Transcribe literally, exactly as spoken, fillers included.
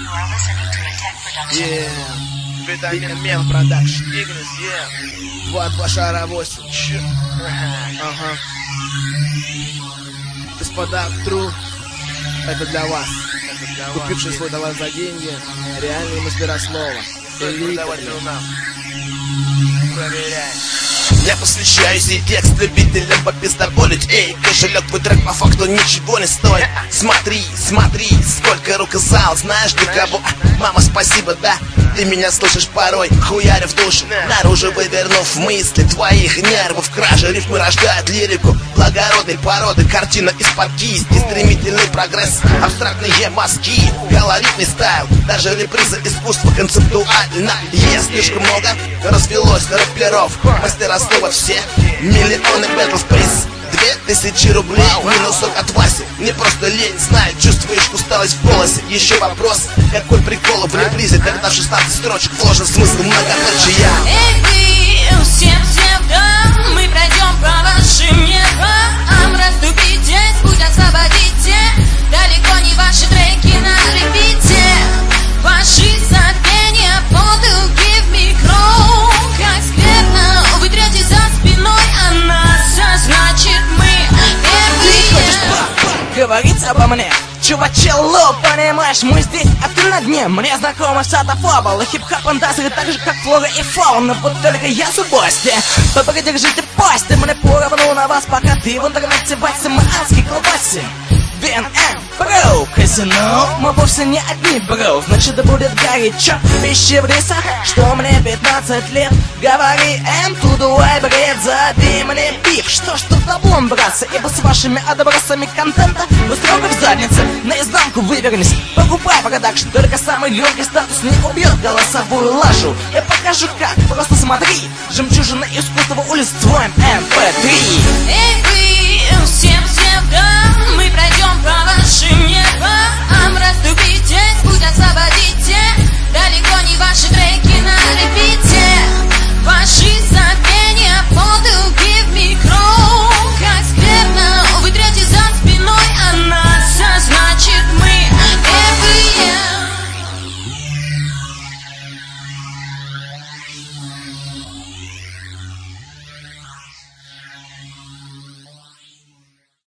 Yeah. Витамин Мем Продакшн. Игнис, yeah. два два шара восемь. Ага. Господа, True, это для вас. Это для Купивший свой товар за деньги, реальные мастера слова. Элита, проверяй. Я посвящаю сей текст любителям попиздоболить. Эй, кошелек твой трек по факту ничего не стоит. Смотри, смотри, сколько рук и зал. Знаешь для кого? Мама, спасибо, да. Ты меня слышишь порой, хуяря в душу, наружу вывернув мысли твоих нервов. Кражи рифмы рождают лирику благородной породы. Картина из-под кисти, стремительный прогресс, абстрактные мазки, колоритный стайл. Даже реприза искусства концептуально. Есть слишком много, развелось рэперов. Мастера слова все, миллионы батл приз. Две тысячи рублей, минусок от Васи. Мне просто лень, знаю, чувствуешь усталость в голосе. Еще вопрос, какой прикол в репризе, когда в шестнадцать строчек вложен смысл многоточия. Эй, вы, всем всем дам, мы пройдем по вашим нервам. Расступитесь, путь освободите, далеко не ваши треки на репите. Ваши забвения, подруги в микро. Как скверно, вы трете за спиной, а нас, а значит мы первые. Говорить обо мне, чувачелло, понимаешь, мы здесь, а ты на дне. Мне знакома вся та фабула, хип-хоп фантазия, так же как флора и фауна. Вот только я зубости, только держите пасти. Мне поровну на вас, пока ты в интернете вася, мы адски колбаси. би эн эм, бро, казино. Мы вовсе не одни, бро, значит да будет горячо. Пищи в рисах, что мне пятнадцать лет. Говори эм, тудуай бред, забей мне пив. Что ж тут таблом, братцы, ибо с вашими отбросами контента вы строго в заднице, наизнанку вывернись. Покупай продакшн, только самый громкий статус не убьет голосовую лажу. Я покажу как, просто смотри. Жемчужина искусства улиц твоим эм пэ три. Эй, вы,